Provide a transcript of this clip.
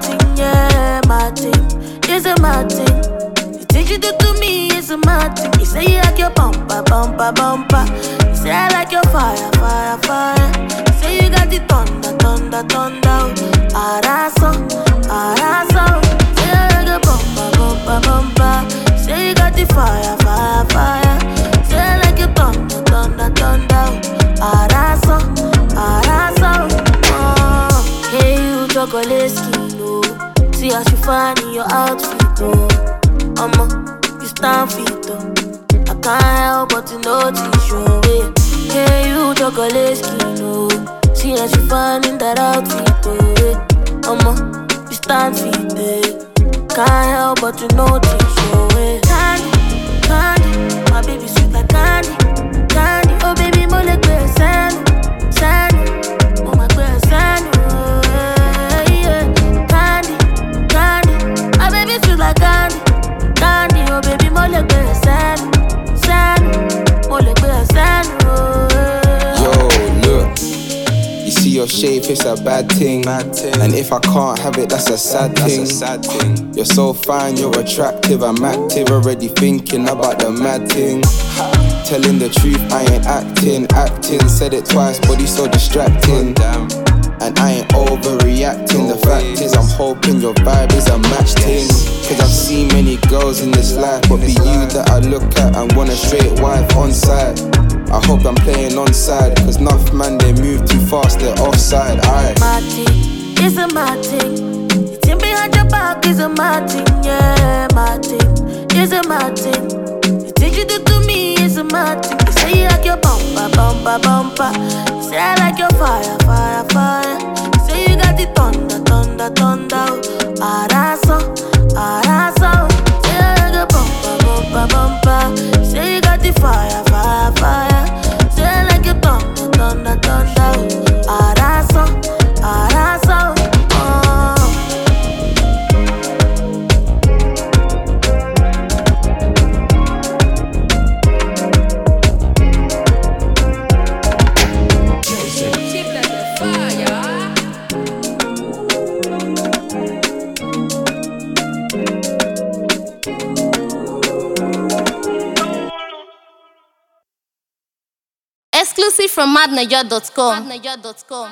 thing, yeah, my thing. It's a my thing. The things you do to me is a my thing. You say you like your bumper, bumper, bumper. You say I like your fire, fire, fire. You say you got the thunder, thunder, thunder. Araso, araso. Say I like your bumper, bumper, bumper. You say you got the fire, fire, fire. Say I like your thunder, thunder, thunder. Araso, araso. Hey, you chocolate skin, oh. See how she fine in your outfit, oh. You stand fit, oh. I can't help but to notice your way. Hey, you chocolate skin, oh. See how she fine in that outfit, oh. You stand fit, eh. Can't help but to notice your way. Candy, candy, my baby sweet like candy, candy. Oh baby, more like sand, sand. Oh my girl, sand. Like candy, candy, oh baby, more like sand, sand, more like sand. Yo, look, you see your shape, it's a bad thing. And if I can't have it, that's a sad thing. You're so fine, you're attractive, I'm active, already thinking about the mad thing. Telling the truth, I ain't acting. Said it twice, body so distracting. And I ain't overreacting. The fact is I'm hoping your vibe is a match thing. Cause I've seen many girls in this life, but be you that I look at and want a straight wife on side. I hope I'm playing on side, cause enough man, they move too fast, they're offside. Aye. My thing, it's a my thing. The thing behind your back is a my thing, yeah, my thing, it's a my thing. The things you do to me is a my thing. You say you like your bumper, bumper, bumper. You say I like your fire, fire, fire. You say you got the thunder, thunder, thunder. Araso, araso. Say I like your bumper, bumper, bumper. You say you got the fire, fire, fire. Say I like your thunder, thunder, thunder. Araso, araso. Exclusive from madniger.com.